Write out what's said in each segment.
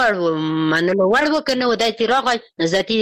منلو وړ وکنه و دای چې راغی ذاتي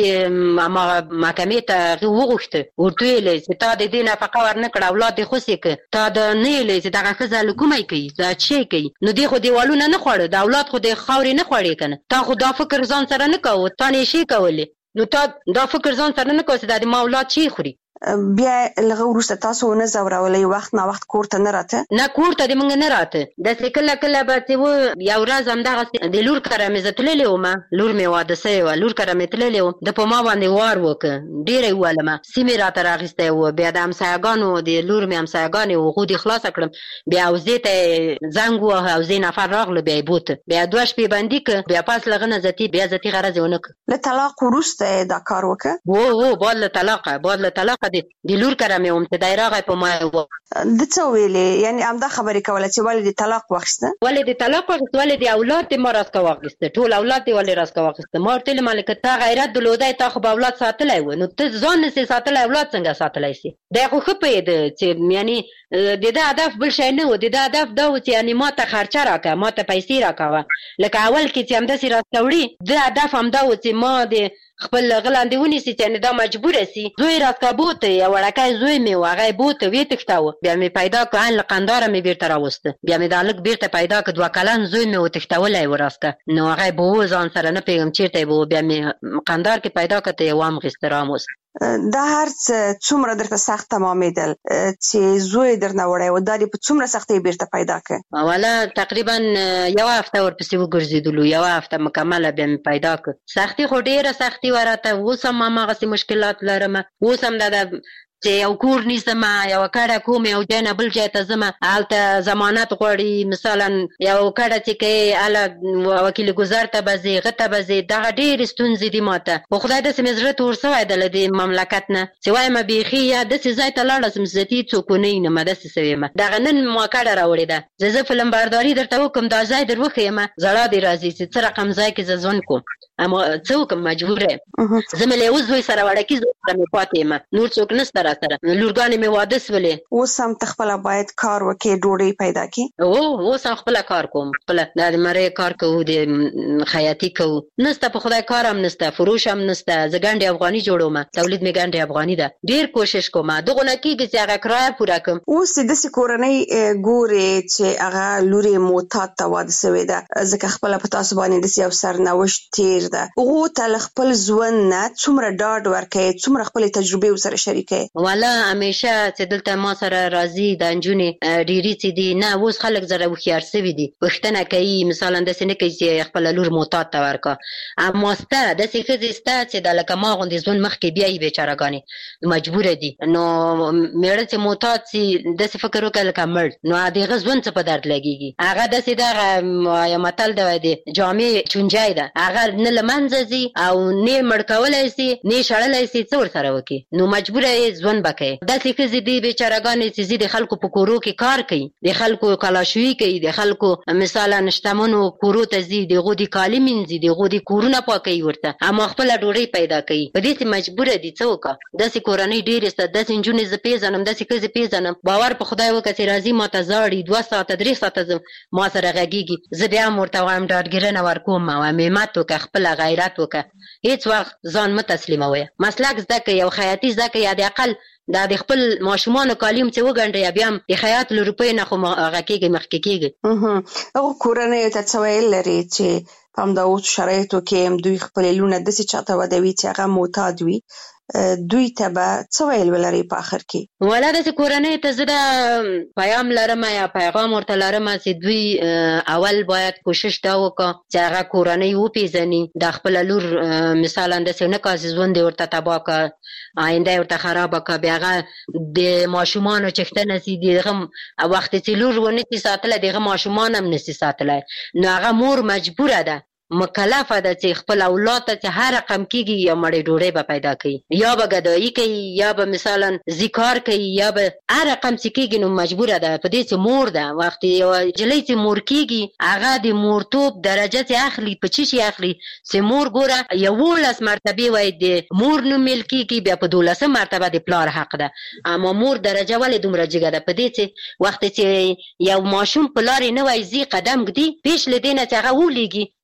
محکمې ته وغوښته ورته ویلې چې تا د دې نفقه ورنکړه اولاد دې خوسې که تا د نه ویلې چې دغه ښځه لکومی کوي دا څه کوي نو دې خو دیوالونه نه خوړه د اولاد خو د خاورې نه خوړې که نه تا خو دا فکر ځان سره نه کوو تا نه یې شي کولی نو تا دا فکر ځان سره نه کوو چې دا د ما اولاد چی خوري بیا لږ وروسته تاسو ونه ځورولئ وخت نا وخت کور ته نه راته نه کور ته د موږ نه راته داسې کله کله به چې و یو ورځ همدغسې د لور کره مې زه تللې ومه لور مې واده سوې وه لور کره مې تللې وم ده په ما باندې وار وکړه ډېره یې ووهلمه سیمې راته راغیستی و بیا د همسایهګانو د لور مې همسایهګانې و هغو دې خلاصه کړم بیا حوزې ته یې زنګ ووهه حوزې نفر راغله بیا یې بوته بیا 2 شپې بندي کړه بیا پاس له هغه نه بیا ذاتي غرض یې ونه کړه له طلاق وروسته یې دا کار وکړه و بعد له طلاقه د لور کره مې وم چې دی راغی په ما و د څه ویلې یعنې همدا خبرې کوله چې ولې د طلاق واخیسته ولې د طلاق واخیسته ولې د اولاد دې ما راڅخه واخیسته ټول اولاد دې ولې راڅخه واخیسته ما ورته ویلې مالکه تا غیرت درلودی تا خو به اولاد ساتلی و نو ته ځان نسې ساتلی اولاد څنګه ساتلی سي دی خو ښه پوهېده چې یعنې د ده هدف بل شی نه و د ده هدف دا و چې یعنې ما ته خرچه راکړه ما ته پیسې راکوه لکه اول کې چې همداسې راڅخه وړي ده هدف همدا و چې ما د خپل غلاندې ونیسي چې یعنې دا مجبوره سي زوی راڅخه بوته یو وړکی زوی مې و هغه یې بوته ویې تښتاوه بیا مې پیدا کړ له قنداره مې بیرته راوسته بیا مې دا هلک بیرته پیدا کړ 2 کلن زوی مې وتښتولی و راڅخه نو هغه یې به و ځان سره نه پوهېږم چېرته یې به و بیا مې قندار کې پیدا کړ ته یې وامغېسته راموست دا هر څه څومره درته سخت تمامېدل چې زوی درنه وړی و دا دې په څومره سختۍ بیرته پیدا کړ اوله تقریبا 1 هفته ورپسې وګرځېدلو 1 هفته مکمله بیا مې پیدا کړ سختي خو ډېره سختي وه راته اوس هم هماغسې مشکلات لرمه اوس هم دا چې یو کور نیسمه یوه کډه کوم یو ځای نه بل ځای ته ځمه هلته ضمانت غواړي مثلا یو کډه چې کوې هله وکیل ګذر ته به ځې هغه ته به ځې دغه ډېرې ستونزې دي ما ته خو خدای داسې مې زړه تور سوی ده له دې مملکت نه چې وایمه بیخي یا داسې ځای ته لاړه سم ذاتي څوک ونه وینمه داسې سوې یم دغه نن ما کډه راوړې ده زه فلم برداري درته وکړم دا ځای در وښیمه ژړا دې راځي چې څه رقم ځای کې زه ژوند کوم اما څه وکړم مجبوره یم زه مې له یو زوی سره وړکي زوی سره مې پاتې یم نور څوک نشته راسره لورګانې مې واده سولې اوس هم ته خپله باید کار وکړې ډوډۍ پیدا کړې اوس هم خپله کار کوم خپله د مرۍ کار کوو د خیاطي کوو نسته په خدای کار هم نسته فروش هم نسته زه ګنډې افغاني جوړومه تولید مې ګنډې افغاني ده ډېر کوشش کومه دغو نه کېږي چې هغه کرایه پوره کړم اوس چې داسې کورنۍ ګورې چې هغه لور یې معتاد ته واده سوې ده ځکه خپله په تاسو باندې داسې یو سرنوشت تېر ده هغو ته له خپل ژوند نه څومره ډاډ ورکوې څومره خپلې تجربې ورسره شریکوې والا همیشه چې دلته ما سره راځي د نجونې ډېرې چې دي نه اوس خلک زره هوښیار سوي دي پوښتنه کوي مثلا داسې نه کوي چې خپله لور معتاد ته ورکړه اما سته داسې ښځې سته چې د لکه ما غوندې ژوند مخکې بیایي بېچارهګانې مجبوره دي نو مېړه چې معتاد سي داسې فکر وکړه لکه مړ نو د هغه ژوند څه په درد لګېږي هغه داسې دغه یو متل دی د جامې چونجی ده هغه نه له منځه ځي او نه مړ کولی سي نه شړلی سي څه ورسره وکړي نو مجبوره یې ژوند به کوي داسې ښځې دي بېچارهګانې چې ځي د خلکو په کورو کې کار کوي د خلکو کلاشویي کوي د خلکو مثلا شتمنو کورو ته ځي د هغو د کالي مینځي د هغو د کورونه پاکوي ورته اما خپله ډوډۍ پیدا کوي په دې چې مجبوره دي څه وکړه داسې کورنۍ ډېرې شته داسې نجونې زه پېژنم داسې ښځې پېژنم باور په خدای وکړه چې راځي ما ته زاړي 2 ساعته 3 ساعته ما سره غږېږي زه بیا هم ورته وایم ډاډګیرنه ورکوم وایم همت وکړه خپله غیرت وکړه هېڅ وخت ځان مه تسلیموئ مسلک زده کړئ یو خیاطي زده کړئ یا د اقل دا د خپل ماشومانو کالي هم چې وګنډئ بیا هم د خیاط له روپیو نه خو هغه کېږي مخکې کېږي هغو کورنیو ته څه ویل لري چې په همدا اوسو شرایطو کې دوی خپلې لوڼه داسې چاته ودوي چې هغه معتاد وي دوی ته به څه ویل ولري په آخر کې والا داسې کورنیو ته زه دا پیام لرم یا پیغام ورته لرم چې دوی اول باید کوشش دا وکړه چې هغه کورنۍ وپېژني د خپله لور مثلا داسې نه کړه چې ژوند یې ورته تباه کړه آینده یې ورته خرابه کړه بیا هغه د ماشومانو چښتنه سي د هغه وخت چې لور ونه سي ساتلی د هغه ماشومان هم نسي ساتلی نو هغه مور مجبوره ده مکلفه ده چې خپل اولاد ته چې هر رقم کېږي یا مړې ډوډۍ به پیدا کوي یا به ګدایي کوي یا به مثلا ذکار کوي یا به هر رقم چې کېږي نو مجبوره ده په دې چې مور ده وخت یوه نجلۍ چې مور کېږي هغه د مورتوب درجه چې اخلي په څه شي اخلي چې مور ګوره 11 مرتبې وایي د مور نوم میل کېږي بیا په 12 مرتبه د پلار حق ده اما مور درجه ولې دومره جګه ده په دې چې وخت چې یو ماشوم په لارې نه وای ځي قدم ږدي پیش له دې نه چې هغه ولیږي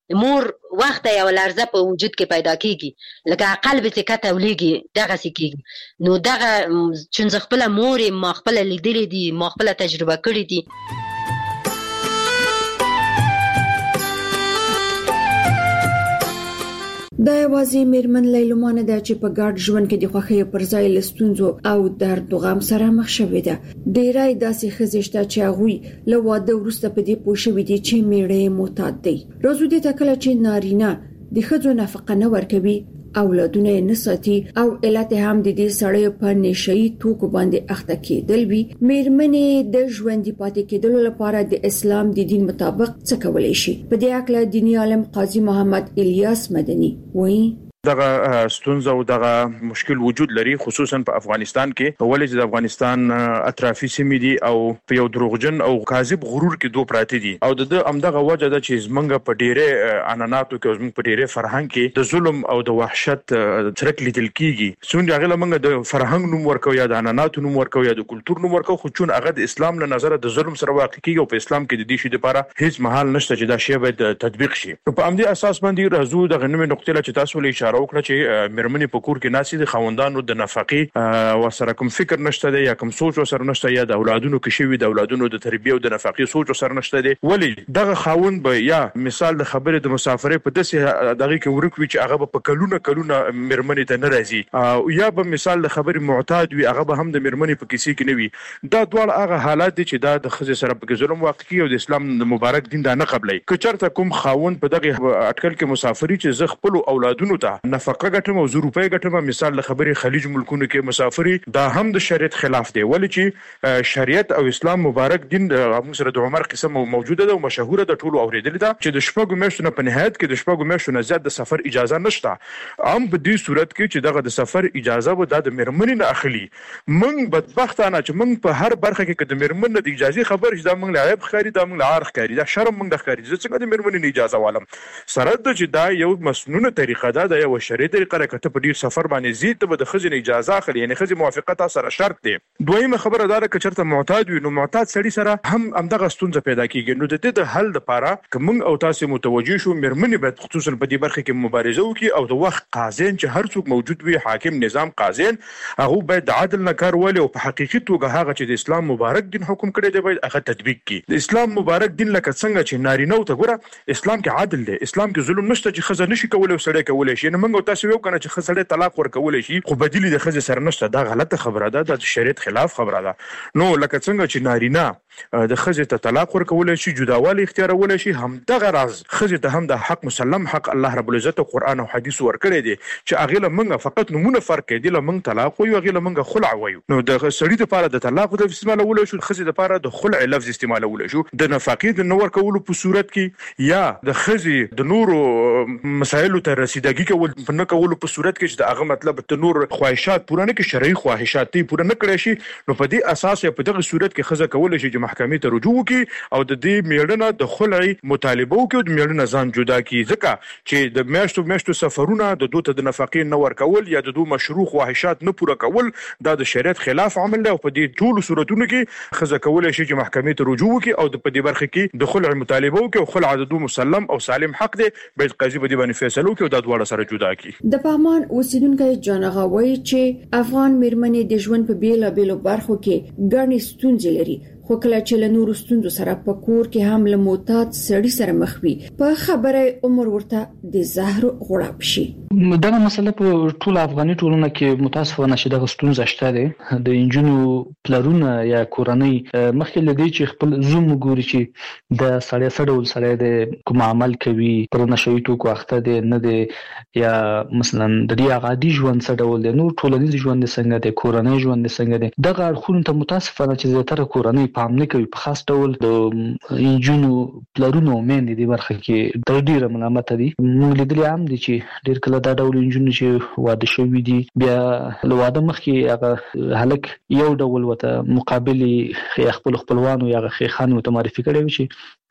مور وخت یو لرزه په وجود کې پیدا کیږي لکه قلب چې کته ولېږي دغسې کیږي نو دغه چون زه خپله مور یم ما خپله لیدلې دي ما خپله تجربه کړې دي. دا یوازې میرمن لیلما نه ده چې په ګډ ژوند کې د خوښۍ پر ځای له ستونزو او درد او غم سره مخ شوې ده. ډېری داسې ښځې شته چې هغوی له واده وروسته په دې پوه شوي دي چې میړه یې معتاد دی. راځو دې ته کله چې نارینه د ښځو نفقه نه ورکوي اولادونه یې نه ساتي او علت هم د دې سړی په نشهیي توکو باندې اخته کېدل وي، میرمنې د ژوندي پاتې کېدلو لپاره د اسلام د دین مطابق څه کولی شي؟ په دې اړه دیني عالم قاضي محمد الیاس مدني وایي دغه ستونزه او دغه مشکل وجود لري خصوصا په افغانستان کې ولې چې د افغانستان اطرافي سیمې دي او په یو دروغجن او کاذب غرور کې دوه پراته دي او د امدغه وجه ده چې زمونږ په ډیره اناناتو کې زمونږ په ډیره فرهنګ کې د ظلم او د وحشت څرک لیدل کیږي. څنګه هغه لمنګ د فرهنګ نوم ورکو یا د اناناتو نوم ورکو یا د کلچر نوم ورکو خو چون هغه د اسلام له نظر د ظلم سره واقع کیږي او په اسلام کې د دې شی لپاره هیڅ محل نشته چې دا شی باید تطبیق شي. په همدې اساس باندې راځو د غنمې نقطې له تاسو له اشاره وکړه چې میرمنې په کور کې ناسي د خوندانو د نفقې وسره کوم فکر نشته دی یا کوم سوچ وسره نشته یا د اولادونو کې شوی د اولادونو د تربیه او د نفقې سوچ وسره نشته دی. ولی دغه خاوند به یا مثال د خبرې د مسافرې په دسه دغه کې ورکوي چې هغه په کلونه میرمنې ته ناراضي او یا به مثال د خبرې معتاد وي هغه به هم د میرمنې په کیسې کې نه وي. دا ډول هغه حالات دي چې دا د خزې سره په ظلم واقع کیږي او د اسلام د مبارک دین دا نه قبلای. که چرته کوم خاوند په دغه اټکل کې مسافري چې ز خپل اولادونو ته نفقه ګټم او 100 روپۍ ګټم مثال د خبرې خلیج ملکونو کې مسافري دا هم د شریعت خلاف دی ولی چې شریعت او اسلام مبارک دین موږ سره د عمر قسم موجوده ده او مشهوره ده ټولو اوریدل ده چې د شپږو میاشتو نه په نهایت کې د شپږو میاشتو نه زیات د سفر اجازه نشته. هم په دې صورت کې چې دغه د سفر اجازه و د میرمنې نه اخلي. موږ بدبختانه چې موږ په هر برخه کې د میرمن د اجازه خبر چې دا موږ له عیب ښکاري دا موږ له عار ښکاري دا شرم موږ د ښکاري څنګه د میرمنې اجازه والم سره د چې دا یو مسنونه طریقه ده د یو شریعت طریقه راکته په ډیر سفر باندې زیات به د خزینه اجازه اخلي یعنی خزینه موافقت سره شرط دی. دویمه خبره دا که چرته معتاد وي نو معتاد سړي سره هم دغه ستونزه پیدا کیږي. نو د دې د حل لپاره کوم او تاسو متوجي شو میرمنې باید خصوصا په دې برخه کې مبارزه وکړي او د وخت قاضین چې هر څوک موجود وي حاکم نظام قاضین هغه باید عادل نه کار ولې او په حقیقي توګه هغه چې د اسلام مبارک دین حکم کړی دی باید هغه تطبیق کړي. د اسلام مبارک دین لکه څنګه چې نارینه ته ګوره اسلام کې عادل دی اسلام کې ظلم نشته چې خزه نشي کولای او سړی کولای شي. نو موږ تاسو یو کنه چې خزه طلاق ورکول شي خو بدیلی د خزه سره نشته دا غلطه خبره ده د شریعت خلاف خبره ده. نو لکه څنګه چې نارینه د خزه ته طلاق ورکول شي جداوالی اختیارول شي هم دغه راز خزه ته هم د حق مسلم حق الله رب العزت قرآن او حدیث ورکړي دي چې هغه لمنګه فقط نمونه فرق دی لمنګ طلاق وي هغه لمنګه خلع وي. نو د سړي لپاره د طلاق د استعمالول شو خزه لپاره د خلع لفظ استعمالول شو د نفقې د نور کولو په صورت کې یا د خزه د نورو مسایلو ته رسیدګي کول په نه کولو په صورت کې چې د هغه مطلب ته نور خواهشات پوره نه کې شرعي خواهشات تی پوره نه کړی شي نو په دې اساس په دغه صورت کې خزه کول شي چې محکمې ته رجوع وکړي او د دې میړنه د خلع مطالبه وکړي او د میړنه ځان جدا کړي ځکه چې د میاشتو سفرونه د دوه د نفقې نه ورکول یا د دوه مشروع خواهشات نه پوره کول دا د شریعت خلاف عمل دی او په دې ټول صورتونو کې خزه کول شي چې محکمې ته رجوع وکړي او په دې برخه کې د خلع مطالبه وکړي او خلع د دوه مسلم او سالم حق دی باید قاضي په دې باندې فیصله وکړي او د دواړو سره جدا کړي. د پغمان اوسیدونکو جانغه وایي چې افغان میرمنې د ژوند په بیلابېلو برخو کې ګڼې ستونزې لري خو کله چې له نورو ستونزو سره په کور کې هم له معتاد سړي سره مخ وي په خبره عمر ورته د زهر غړپ شي. دغه مسله په ټول افغاني ټولنه کې متاسفانه چې دغه ستونزه شته ده د انجونو پلرونه یا کورنۍ مخکې لدی چې خپل زوم ګوري چې د سړی سره سره د کوم عمل کوي پر نشوي توکو اخته دي نه دي یا مثلا د دې عادي ژوند سره ډول نور ټولنیز ژوند څنګه دي کورنۍ ژوند څنګه دي دغه اړخونه ته متاسفانه چې زیاتره کورنۍ پام نه کوي په خاص ډول د انجونو پلرونو مېندې د برخه کې د ډیره ملامت دي. موږ لیدلې هم دي چې ډیر کله دا ډول انجونو چې واده شوي دي بیا له واده مخکې هغه هلک یو ډول وته مقابل خپل خپلوانو یا خیخانو ته معرفي کړي وي چې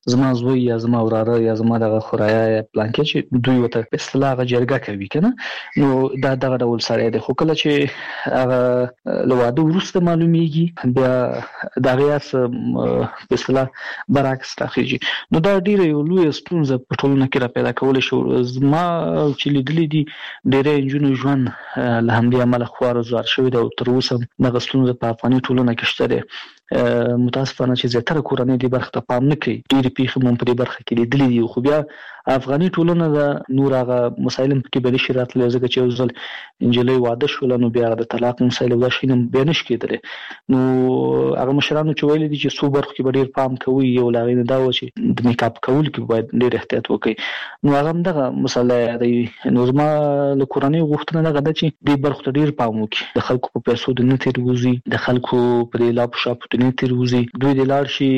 زما زوی یا زما وراره یا زما دغه خورایا یا پلانکې چې دوی وته په اصطلاح جرګه کوي کنه نو دا دغه ډول سره د خو کله چې هغه له واده وروسته معلومیږي بیا دغه یاس په اصطلاح برعکس تخریجي نو دا ډیره یو لوی ستونزه په ټولنه کې را پیدا کول شو زما چې لیدلې دي ډیره انجونو ژوند له همدې عمله خوار زوار شوی دا تر اوسه دغه ستونزه په افغاني ټولنه کې شته متاسفانه چې زیاتره کورنۍ د برخه ته پام نه کوي ډېری پیښې مون په دې برخه کې لیدلې دي خو بیا افغاني ټولنه د نور هغه مسایل په کې بل شي راتلل ځکه چې یو ځل انجلۍ واده شول نو بیا د طلاق مسایل دا شي نه بیان شي کېدل نو هغه مشرانو چې ویل دي چې څو برخه کې ډېر پام کوي یو لاغې نه دا و چې د میک اپ کول کې باید ډېر احتیاط وکړي نو هغه دغه مسله دی نو زما له کورنۍ غوښتنه ده چې دې برخه ته ډېر پام وکړي د خلکو په پیسو د نه تیروزي د خلکو په لاب شاپ نه تیروزي دوی د لار شي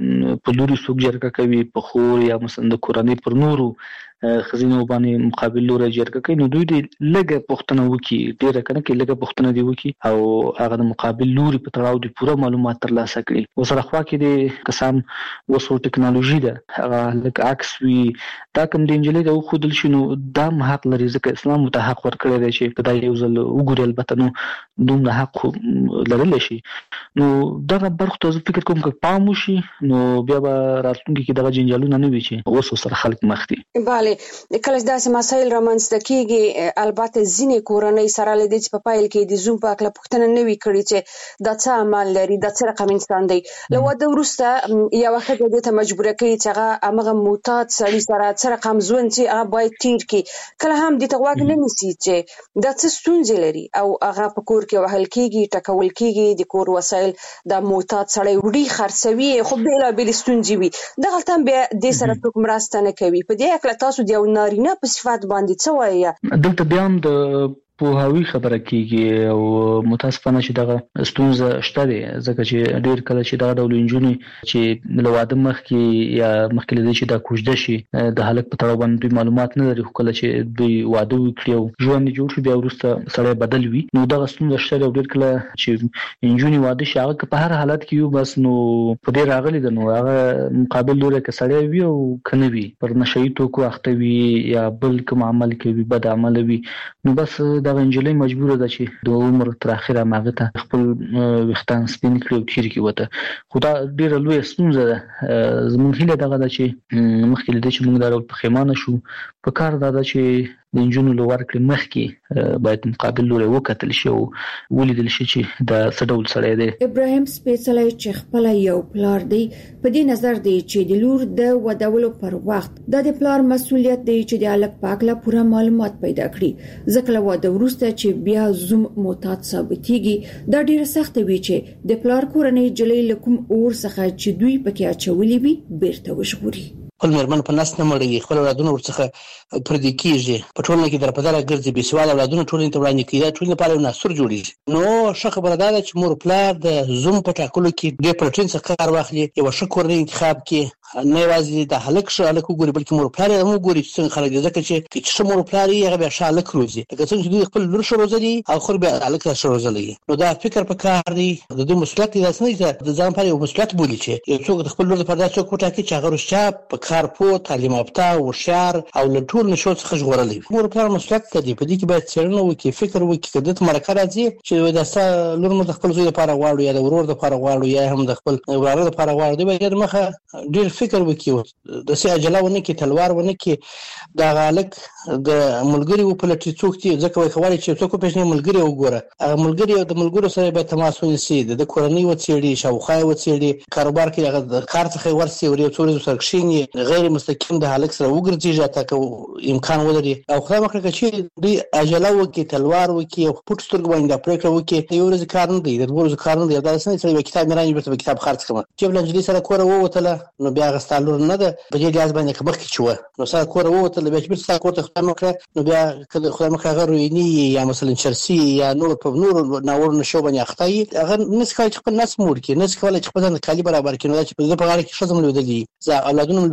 په لوري سوق جرګه کوي په خور یا مثلا د کورنۍ پر نورو خزینه باندې مقابل لوري جرګه کوي نو دوی د لګه پښتنه وکي ډیره کنه کې لګه پښتنه دی وکي او هغه د مقابل لوري په تړاو د پوره معلومات ترلاسه کړي وسره خوا کې د قسم وسو ټکنالوژي ده هغه لکه عکس وی دا کوم د انجلۍ د خودل شنو دا حق لري ځکه اسلام ته حق ورکړی دی چې کدا یو ځل وګوري البته نو دومره حق لرل شي نو دا برخه ته فکر کوم چې پام وشي نو بیا به راتلونکي کې دغه جنجالونه نه وي چې اوس سره خلک مخ دي بله کله داسې مسایل رامنځته کیږي البته ځینې کورنۍ سره لدی چې په پایل کې د زوم په اړه پوښتنه نه وی کړی چې دا څه عمل لري دا څه رقم انسان دی لو د ورسته یو وخت د ته مجبور کوي چې هغه معتاد سړي سره څه رقم ژوند چې هغه باید تیر کی کله هم د تغواګ نه نسی چې دا څه ستونزې لري او هغه په کور کې وهل کیږي ټکول کیږي د کور وسایل د معتاد سړی وړي خرڅوي خو بلا بل ستونزې وي دغه تم به د سره څوک مرسته نه کوي په دې اړه تاسو د یو نارینه په صفات باندې څه وایي دلته بیا هم د پوهاوی خبره کیږي او متاسفانه چې دغه ستونزه شته دي ځکه چې ډیر کله چې دغه ډول انجونی چې له واده مخکې یا مخکې لدی چې دا کوژده شي د حالت په تړاو باندې معلومات نه لري کله چې دوی واده وکړي او ژوند جوړ شي بیا ورسته سړی بدل وي نو دغه ستونزه شته ډیر کله چې انجونی واده شي هغه په هر حالت کې یو بس نو په دې راغلي د نو هغه مقابل لوري کې سړی وي او کنه وي پر نشئی توکو اخته وي یا بل کوم عمل کوي بد عمل وي نو بس دا انجلۍ مجبوره ده چې د عمر تر اخره ماغه ته خپل وختان سپین کړي او تیر کې وته خو دا ډیره لوی ستونزه ده زموږ هیله دغه ده چې مخکې لدی چې موږ دا په خیمانه شو په کار دا ده چې د انجونو لور کړي مخکې باید مقابل لوري وکتل شي او ولیدل شي چې دا څه ډول سړی دی ابراهیم سپیڅلی چې خپل یو پلار دی په دې نظر دی چې د لور د ودولو پر وخت د پلار مسؤلیت دی چې د الګ پاکله پوره معلومات پیدا کړي ځکه له واده وروسته چې بیا زوم معتاد ثابتېږي دا ډیره سخت وي چې د پلار کورنۍ جلې لکم اور څخه چې دوی پکې اچولې وي بیرته وشغوري خپل مرمن په نس نه مړوي خپل اولادونه ورڅخه پردي کیږي په ټولنه کې درپدره ګرځي بي سواله اولادونه ټولنه ته وړاندې کیږي ټولنه په اړه ناسور جوړیږي نو ښه خبره ده چې مور پلار د زوم په ټاکلو کې ډېر پروتین څخه کار واخلي یو ښه کورنۍ انتخاب کې نه یوازې د هلک شو هلک وګوري بلکې مور پلار هم وګوري چې څنګه خلک دي ځکه چې څه مور پلار یې هغه بیا ښه هلک روزي لکه څنګه چې دوی خپل لور ښه روزلي او خور بیا هلک ښه روزلی نو دا فکر په کار دی د دوی مسؤلیت دی داسې نه د ځان لپاره یو مسؤلیت بولي چې یو څوک د خپل لور لپاره څوک وټاکي چې هغه رښتیا په کار پوه تعلیم یافته هوښیار او له ټول نشو څخه ژغورلی وي مور پلار مسؤلیت لري په دې کې باید څېړنه وکړي فکر وکړي که دته مرکه راځي چې دا ستا لور مو د خپل زوی لپاره غواړو یا د ورور لپاره غواړو یا هم د خپل وراره لپاره غواړو دوی باید مخه ډېر فکر وکړي د سي اجلا ونه کې تلوار ونه کې دا غالک د ملګری و په لټي څوک چې ځکه وای خواري چې څوک په شنه ملګری وګوره هغه ملګری او د ملګرو سره به تماس ونیسي د کورنۍ و څېړي شاوخوا و څېړي کاروبار کې هغه د کار څخه ورسي او یو څوري سره کښینی غیر مستقیم د حالک سره وګرځي تا که امکان ولري او خدای مخکې چې دوی اجلا وکي تلوار وکي او پټ سترګ باندې پریکړه وکي یو ورځ کار نه دی د ورځ کار نه دی دا څنګه چې کتاب مرانې به کتاب خرڅ کړم چې بلنجلي سره کور ووتله نو بیا غستالور نه ده په دې لاس باندې کبخ کې شو نو سره کور ووتله بیا چې سره کور ته خدای مخکې نو بیا کله خدای مخکې هغه رویني یا مثلا چرسي یا نور په نور ناور نشو باندې اخطای هغه نس کوي چې په نس مور کې نس کوي چې په ځان کالي برابر کې نو چې په دې په اړه کې شزم لیدلې ځا اولادونو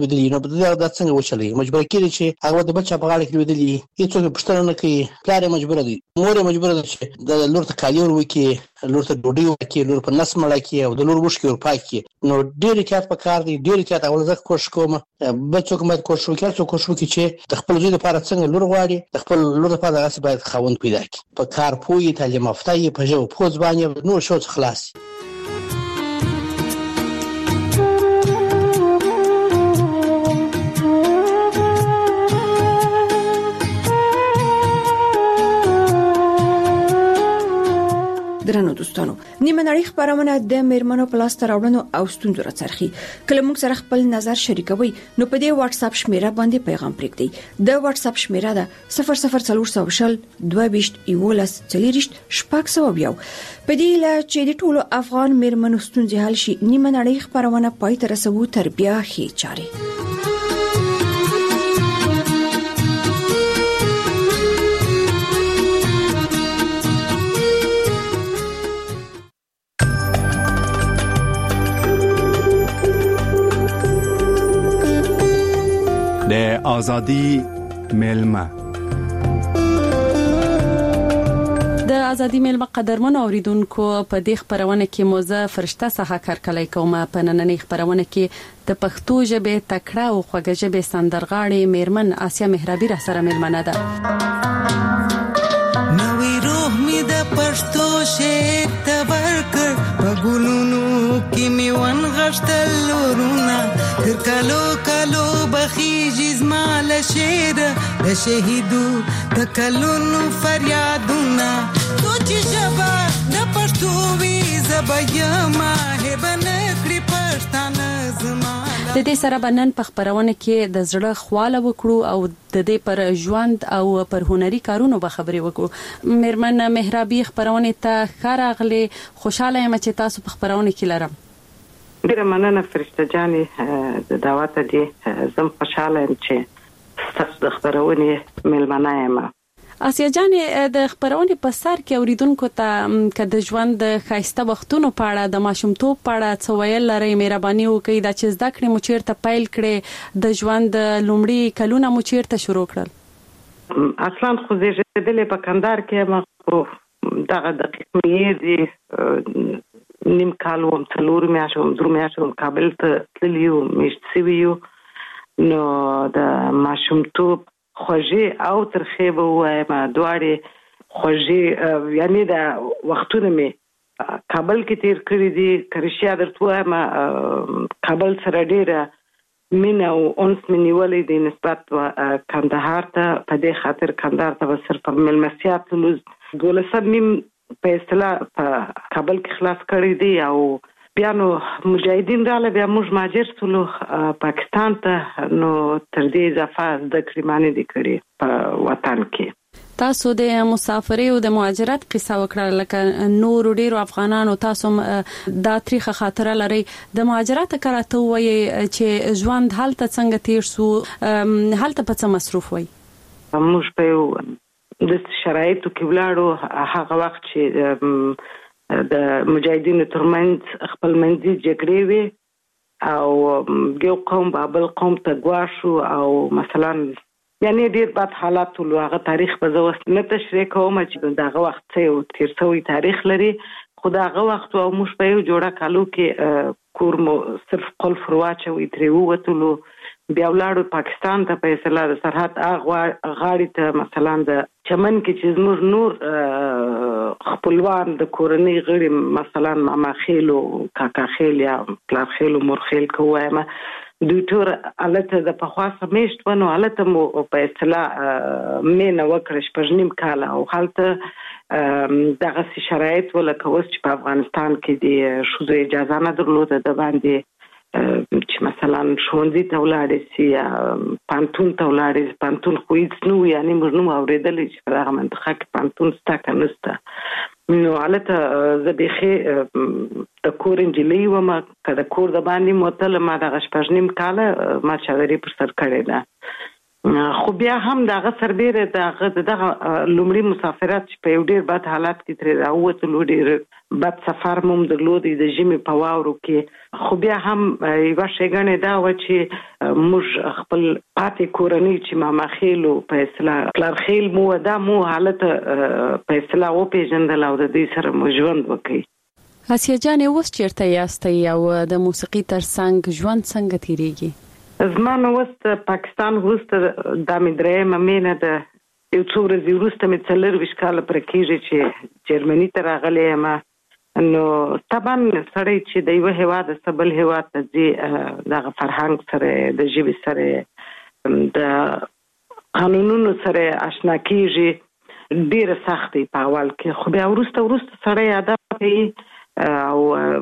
لویدلی نو دا څنګه وچلې مجبور کړي چې هغه د بچا په غاړه کې لویدلی هیڅوک پښتنه نه کوي پلار مجبور دي مور مجبور ده چې د لور ته کالی ور وکي لور ته ډوډۍ ورکي لور په نس مړه کی او د لور وښکي ور پاکي نو ډېر احتیاط پکار دی ډېر احتیاط اول ځکه کوشش کوم بچو کوم کوشش وکړي چې کوشش وکړي چې د خپل ځای لپاره څنګه لور غواړي د خپل لور لپاره هغه باید خاوند پیدا کړي په کار پوي تعلیم یافته په ژبه په ځواني نو شو خلاص درنو دوستانو نیمه نړۍ خبرونه د میرمنو پلاستر راوړنو او ستونزو راڅرخي کله موږ سره خپل نظر شریکوي نو په دې واتس اپ شمیره باندې پیغام پرېږدئ د واتس اپ شمیره ده 00400 22 11 40 شپږ په دې لا چې د ټولو افغان میرمنو ستونزې حل شي نیمه نړۍ خبرونه پای ته رسوو تر بیا هي چاري د ازادي میلمه د ازادي میلمه قدرمن اوریدونکو په دې خبرونه کې موزه فرشته څخه کارکلای کوم په نننۍ خبرونه کې د پښتو ژبې تکړه او خوږه ژبې سندرغاړي میرمن آسیا مهرابي را سره میلمنه ده نوې روح می د پښتو شعر تبرکر په ګلونو کې می ون غشتل ورونه تر کالو کالو بخیږي زمال شعر د شهیدو د کلونو فریادونه تو چې ژبه د پښتو وی زبېما هبن کړی پښتانه زما د دې سره بنن په خبرونه کې د زړه خواله وکړو او د دې پر ژوند او پر هنري کارونو به خبرې وکړو میرمن مهرابي خبرونه ته خراغله خوشاله یم چې تاسو په خبرونه کې لرم ډیره مننه فرشته جانې د دعوت دې زم خوشاله یم چې تاسو د خبرونه میلمنه یم آسیا جانې د خبرونه په سر کې اوریدونکو ته کده ژوند خاصه وختونو په اړه د ماشومتوب په اړه څه ویل لري مهرباني وکړئ دا چې زده کړې مو چیرته پیل کړې د ژوند لومړی کلونه مو چیرته شروع کړل اصلا خو زیږیدلې په کندهار کې ما دغه دقیق مې دي نیم کال وم څلور میاشتې کابل ته تللیو میشت سویو نو د ماشومتوب خوږی او ترخه به وایم دواړي خوږی یعنی د وختونه می کابل کې تیر کړی دي کرشیا درته وایم کابل سره ډیره مینه او انس منیولې د نسبت کندهار ته په دې خاطر کندهار ته صرف ملمسیات دولسم میم په اصطلاح په کابل کې خلاص کړی دي او بیا نو مجاهدین رااله بیا موږ ماجر سولو پاکستان ته نو تر دې اضافه د کریمانه دي کړی په وطن کې تاسو د مسافرۍ او د مهاجرت قصه وکړه لکه نور ډیرو افغانانو تاسو دا تاریخ خاطره لري د مهاجرت کړه ته وایي چې ژوند حالت څنګه تیر سو حالت په څه مصروف وای موږ په د شرایطو کې ولاړو هغه وخت چې د مجاهدینو ترمنځ خپل منځي جګړې وي او یو قوم بل قوم ته ګواښو او مثلا یعنی ډیر بد حالات ول هغه تاریخ به زه نه تشریح کوم چې دغه وخت څه تیر شوی تاریخ لري خداغه وخت او موږ په یو جوړه کالو کې کور مو صرف قلف رواچوي ترې ووتلو بیا ولاړو پاکستان ته په اصطلاح د سرحد غاړې ته مثلا د چمن کې چې زموږ نور خپلوان د کورنۍ غړي مثلا ماما خېلو کاکا خېل یا پلار خېلو مور خېل کوه دوی ټول الته د پخوا سمیشت ونه الته مو په اصطلاح مینه وکړش پرنیم کاله او حالت دغه شرایط ولکه اوس چې په افغانستان کې د شوزو اجازه نه درلوده د باندې چې مثلا شونځي ته ولاړې سي پانتون ته ولاړې پانتون خو هیڅ نو یعنی موږ نو اوریدلې چې په هغه منطقه کې پانتون ستا کنسته نو الته زبېخي د کور انجلې و ما کله کور د باندې موتل ما د غشپژنیم کاله ما چادرې پر سر کړې ده خو بیا هم دغه سربېره دغه لومړی مسافرت چې په یو ډیر بد حالت کې تر راووتلو ډیر بد سفر موږ درلودی د ژمي په واورو کې خو بیا هم یو شیګنه دا و چې موږ خپل پاتې کورنۍ چې ماما خېلو په اصطلاح پلار خېل مو دا مو حالت په اصطلاح او پیژندل او د دې سره مو ژوند وکړي. اسیا جان اوس چیرته یاستئ او د موسیقي ترڅنګ ژوند څنګه تیریږي؟ زما وروسته پاکستان وروسته د مدرې ممینه د یو څو ورځې وروسته مې 24 کاله پر کېږي چې جرمني ته راغلی یم. نو طبعا سړی چې د یو هیواد سبل هیواد ته ځي دغه فرهنګ سره د ژبې سره د قانونونو سره آشنا کیږي ډیره سختي په اول کې خو بیا وروسته سړی عادت کوي او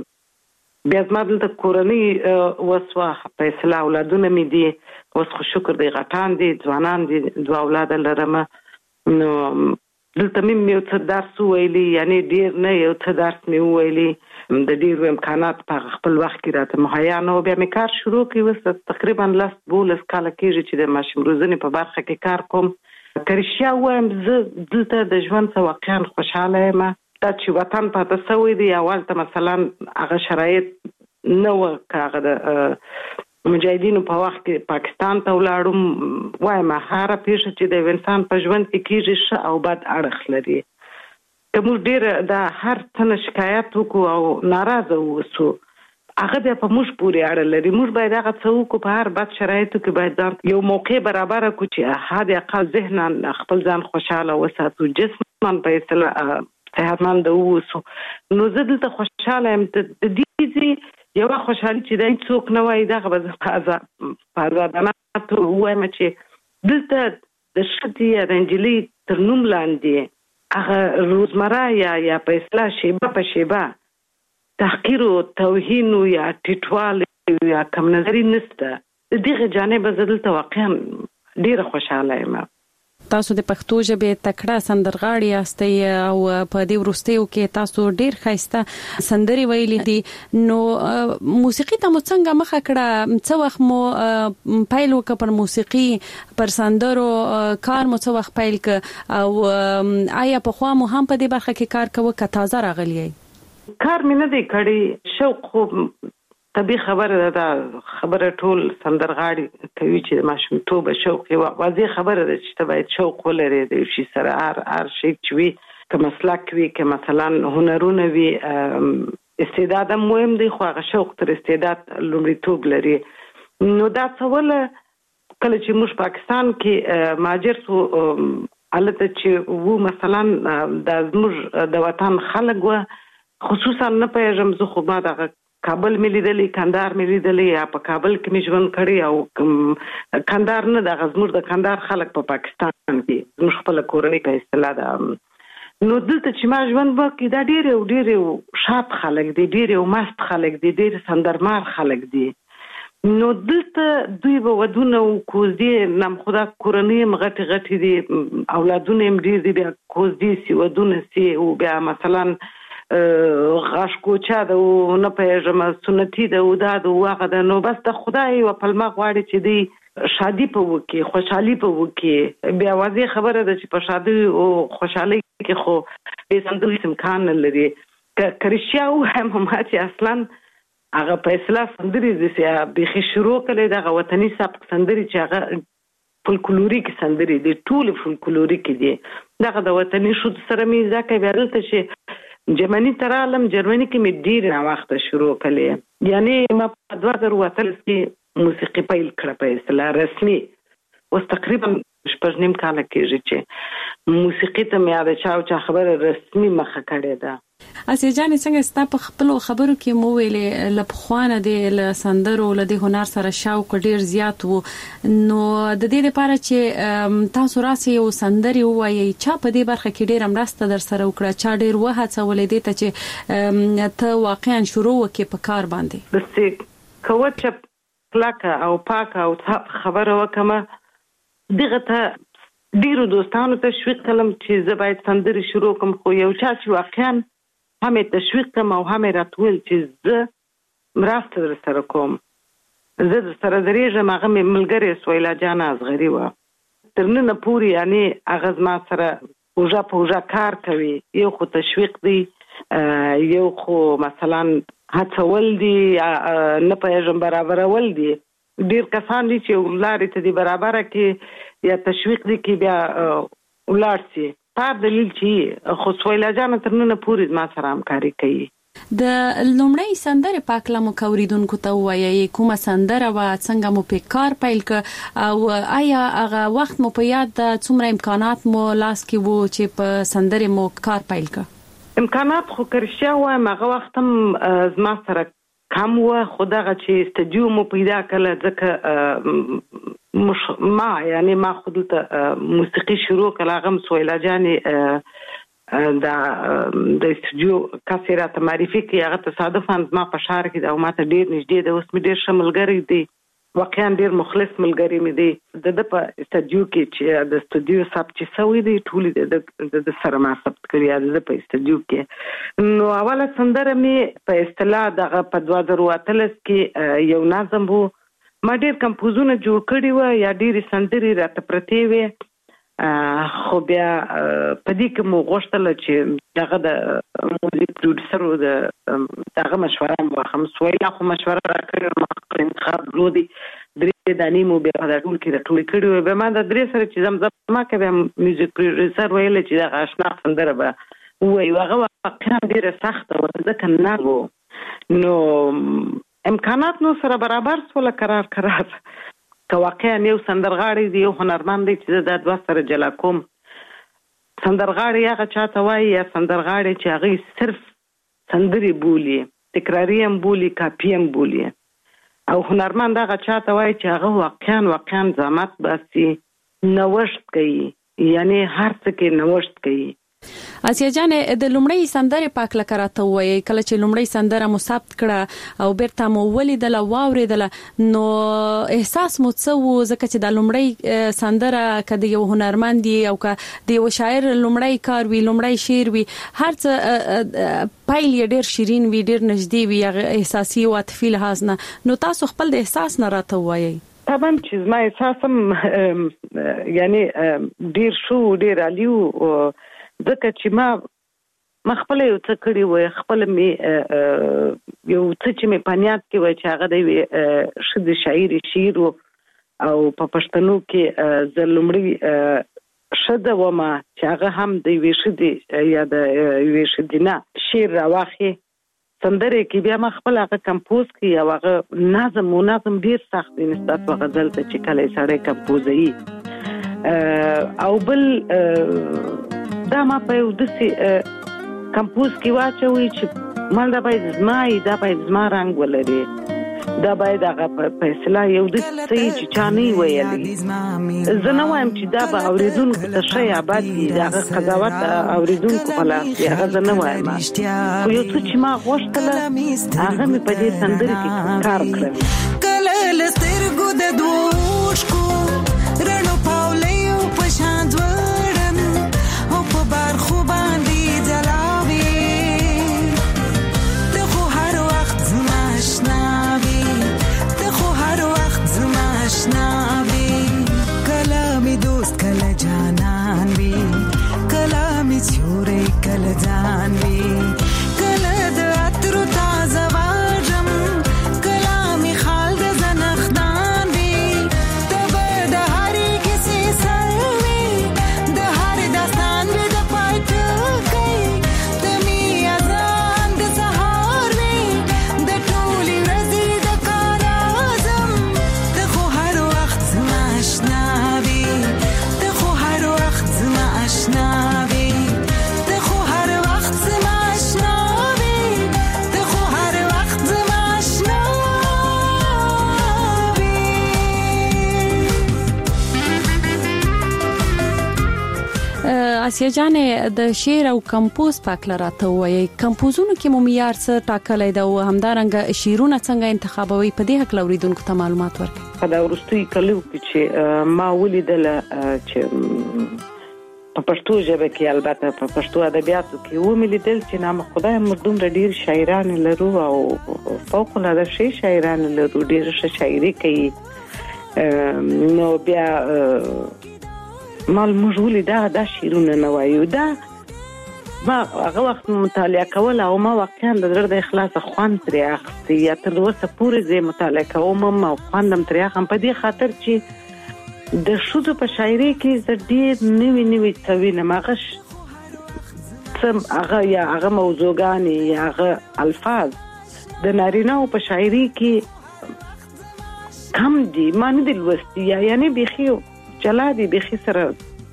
بیا زما د کورنۍ وسوه په اصطلاح اولادونه مې دي اوس خو شکر دی غټان دي ځوانان دي 2 اولاد لرم. نو دلته مې یو څه درس ویلي یعنی ډیر نه یو څه درس مې ویلي د ډیرو امکانات په خپل وخت کې راته مهیا نه بیا مې کار شروع کړ تقریبا 12 کاله کېږي چې د ماشوم روزنې په برخه کې کار کوم. کرشیا وایم زه دلته د ژوند څخه واقعا خوشاله یم. دا چې وطن پاتې سوی دی اول ته مثلا هغه شرایط نه و کاغه د مجاهدینو په وخت کې پاکستان ته ولاړم وایم هغه پیښه چې د انسان په ژوند کې کیږي ښه او بد اړخ لري. که موږ ډیر د هر څه شکایت وکړو او ناراضه ووسو هغه بیا په موږ پورې اړه لري. موږ باید هغه څه وکړو په هر بد شرایطو کې باید ځان یو موقع برابر کړو چې حد اقل ذهنا خپل ځان خوشاله وساتو جسماً په اصطلاح صحتمند اوسو. نو زه دلته خوشاله یم د دې یو خوشحالي چې دای څوک نه وای دغه به پروادانات وایم چې دلته د شتي رنجلي تر نوم لاندې هغه روزمره یا په اصطلاح شیبه په شیبه تحقیر او توهین یا ټیټوال یا کم نظری نشته. دغه جانب زدلته واقعا ډیره خوشاله یم. تاسو د پښتو ژبې تکړه سندرغاړي یاستئ او په دې وروستیو کې تاسو ډیر ښایسته سندري ویلي دي. نو موسیقي ته مو څنګه مخه کړه؟ څه وخت مو پیل وکړ پر موسیقي پر سندرو کار مو څه وخت پیل کړ او آیا په خوا مو هم په دې برخه کې کار کوو که تازه راغلی یې؟ کار مې نه دی کړی شوق خو طبي خبره ده خبره ټول سندرغاړي کوي چې ماشومتوب شوق یو واضح خبره ده چې ته باید شوق ولري د شي سره هر شي چې وي که مسلک وي که مثلا هنرونه وي استعداد مهم دی خو هغه شوق تر استعداد لومړیتوب لري. نو دا څول کله چې موږ پاکستان کې ماجر سو البته چې وو مثلا د موږ د وطن خلک و خصوصا نه پیژم زه خو ما دغه کابل ملي دلی کندهار ملي دلی یا په کابل کې مې ژوند کړی او کندهار نه د غزمور د کندهار خلک په پاکستان کې زموږ خپل کورنۍ په اصطلاح ده. نو دلته چې ما ژوند وکړ دا ډېر شاط خلک دي ډېر مست خلک دي ډېر سندرمار خلک دي. نو دلته دوی به ودونه او کوزدي نام خدا کورنۍ مغټي غټي دي اولادونه هم ډېر دي بیا کوزدي سی ودونه سی او بیا مثلا غاشکوچا د نه پیژم سنتي د وداد واغه د نو بس د خدای او پلمه غواړي چې دی شادي په وکي خوشحالي په وکي بیا واضح خبره ده چې په شادي او خوشحالي کې خو به سندري امکان لري. کرشیا او هم چې اصلا هغه په اصطلاح سندري د به شروع کړي د وطني سبق سندري چې هغه فولکلوریک سندري دي ټول فولکلوریک دي دغه د وطني شو سره میزه کوي ورته چې جرمني ترالم جرمني کې مې ډیر نه وخت شروع کړي یعنی ما په 2013 کې موسیقي پیل کړه په اصطلاح رسمي اوس تقریبا 8 کال کېږي چې موسیقي ته مې یاد چا خبره رسمي مخه کړې ده. اسیا جان څنګه ستا په خپل خبرو کې مو ویلې لپخوانه د سندرو له د هنر سره شوق ډیر زیات وو نو د دې لپاره چې تاسو راسي یو سندري وایي چا په دې برخه کې ډیر مرسته در سره وکړه چا ډیر وهڅولې دي ته چې ته واقعا شروع وکې په کار باندې بس کوچ پلاکه او پاکه او خبره وکمه دغه ته ډیرو دوستانو تشویق کړم چې زه باید سندري شروع کوم خو یو چا چې واقعا هم تشویق کوم او هم راتول چې زه مرسته در سره کوم زه در سره درېږم هغه مې ملګرې سویلا جان اصغري وه تر ننه پورې یعنی هغه زما سره اوژه په اوژه کار کوي یو خو تشویق دی یو خو مثلا هڅول دي نه پېژن برابرول دي. ډیر کسان دي چې لارې ته دي برابره کې یا تشویق دي کې بیا ولار سي په دلیل چې خو سویلا جان تر نن پورې ما سره همکاري کوي. د لومړی سندره پاکله مو کوریدونکو ته وایي کومه سندره و څنګه مو په کار پیل ک او آیا هغه وخت مو په یاد د څومره امکانات مو لاس کې وو چې په سندره مو کار پیل ک؟ امکانات خو کرشیا و هغه وخت هم زما سره کم و، خو دغه چې استودیو مو پیدا کړل ځکه ما خود ته موسیقي شروع کړل. هغه سویلا جانې د استودیو کاسه ته معرفي کی. هغه تصادفاً ما په شهر کې د ماته ډیر نږدې د اوس مې ډیر شملګری دی، واقعا ډیر مخلص ملګری مې دی. د په استودیو کې چې د استودیو ثبت چې سوي دی ټول د سره ما ثبت کړی د په استودیو کې. نو اوله سندره مې په اصطلاح دغه په 2013 کې یو نظم وو. ما ډیر کمپوزونه جوړ کړی و یا ډیر سندري راته پرتې وي، خو بیا په دې کې مو غوښتل چې دغه د موزیک پروډوسر دغه مشوره مو هم سویلا خو مشوره راکړې ما انتخاب لودي درې دانی مو بیا د ټول کې د ټول کړي و. به ما د درې سره چې زمزمه کوي میوزیک پروډوسر ویل چې دغه آشنا سندره به وایي. هغه واقعا ډیره سخته و ځکه نه وو نو امکانات نو سره برابر سول قرار که واقعا یو سندرغاړی دی یو هنرمند دی چې د دوه سره جلا کوم. سندرغاړی هغه چاته وایي یا سندرغاړی چې هغه صرف سندري بولي، تکراری هم بولي، کاپی هم بولي، او هنرمند هغه چاته وایي چې هغه واقعا زحمت باسي، نوښت کوي، یعنی هر څه کې نوښت کوي. اسیا جان د لومړی سندره پاکله کراته وایي کله چې لومړی سندره مو ثبت کړه او بیرته مو ولیدله واوریدله نو احساس مو څه و؟ ځکه چې د لومړی سندره کده یو هنرمند او که د یو شاعر لومړی کار وی، لومړی شعر وی، هر څه پایل ډیر شیرین وی، ډیر نږدې وی، احساسي او عاطفي لحاظ نه. نو تاسو خپل د احساس نه راته وایي. طبعا چې ما احساسم یعنی ډیر شو ډیر علیو ځکه چې ما خپل یو څه کړی و، خپل می یو څه چې می پنیات کې و چې هغه د شد شاعر او په پښتنو کې زلمړي شد و ما چې هغه هم د ویشدي یا د ویشدینه شعر راوخی سندره کې بیا ما خپل هغه کمپوز کی او هغه نظم ډیر سخت دی نسبت و غزل ته چې کله سړی کمپوزي او بل دا ما په یو داسې کمپوز کې واچوي چې مال دا باید زمای دا باید زما رنګ ولري، دا باید هغه په اصطلاح یو داسې چې چا نه ویلي. زه نه وایم چې دا به اورېدونکو ته ښه یا بد وي، د هغه قضاوت اورېدونکو په لاس وي، هغه زه نه وایم. خو یو څه چې ما غوښتله هغه مې په دې سندرې کې کار کړی. کله له سترګو د دوو اوښکو رڼو پاولیو په شان ځوړم او په برخو باندې ځلاوي. ته خو هر وخت زما اشنا وي، ته خو هر وخت زما اشنا وي. کله مې دوست کله جانان وي، کله مې سیوری کله ځان وي. کله د عطرو تازه واژم، کله مې خال د زنخدان وي. ته به د هرې کیسې سر وي، د هر داستان مې د پای ټکی. ته مې اذان د سهار وي، د ټولې ورځې د کار اعظم. ته خو هر وخت زما اشنا وي، ته خو هر وخت زما اشنا وي. ته خو هر وخت زما اشنا وي، ته خو هر وخت زما اشنا وي. اسیا جان د شعر او کمپوز پاکله راته وایي کمپوزونو کې مو معیار څه ټاکلی دی او همدارنګه شعرونه څنګه انتخابوي؟ په دې حق اوریدونکو ته معلومات ورکړئ. په دا وروستي کلو کې چې ما ولیدله چې په پښتو ژبه کې البته په پښتو ادبیاتو کې ومې لیدل چې نام خدای موږ دومره ډیر شاعران لرو او فوق العاده ښه شاعران لرو، ډیر ښه شاعري کوي. نو بیا مال موږ ولې دا شعرونه نه وایو. دا ما هغه وخت مطالعه کول او ما واقعا د زړه د اخلاص خوند ترې اخیستی یا تر اوسه پورې زه مطالعه کوم او خوندم ترې اخلم په دې خاطر چې د شودو په شاعري کې زه ډېر نوي څه وینم. هغه موضوعګانې یا هغه الفاظ د نارینه‌و په شاعري کې کم دي، ما نه دي لوستي یعنی بیخي جلا دي بیخي سره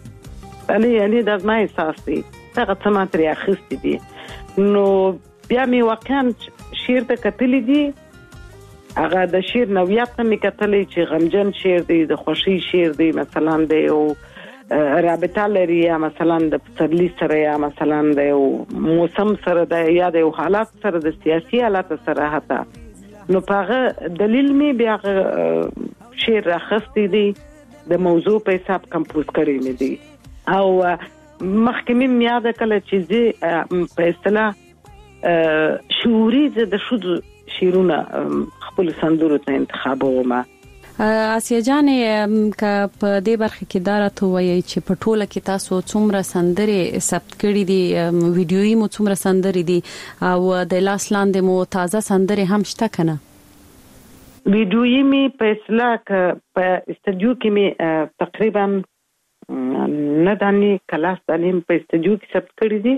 یعنی د ما احساس دی هغه څه ما ترې اخیستي دي. نو بیا مې واقعا شعر ته کتلی دي، هغه د شعر نوعیت ته مې کتلی چې غمجن شعر دی، د خوښۍ شعر دی، مثلا د یو رابطه لري یا مثلا د پسرلي سره یا مثلا د یو موسم سره د یا د یو حالات سره د سیاسي حالات سره حتی. نو په هغه دلیل مې بیا شعر راخستی دی د موضوع په حساب کمپوز کړی مې دی. او مخکې مې یاد کړل چې زه په اصطلاح شعوري زه د شودو شعرونه خپل سندرو ته انتخابوم. آسیا جانې که په دې برخه کې دا راته وایي چې په ټوله کې تاسو څومره سندرې ثبت کړې دي، ویډیويي مو څومره سندرې دي او د لاس لاندې مو تازه سندرې هم شته کنه؟ ویډیويي مې په اصطلاح په استودیو کې مې تقریبا نه دانې کلاس دانې په استودیو کې ثبت کړې دي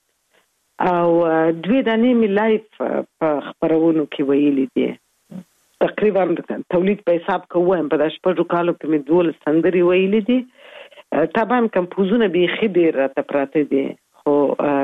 او 2 دانې مې لایف په خبرونو کې ویلي دي. تقریبا تولید په حساب کوم په 10 کالو کې مې 12 سندرې ویلي دي. طبعا کمپوزونه بیخي ډېر راته پراته دي، خو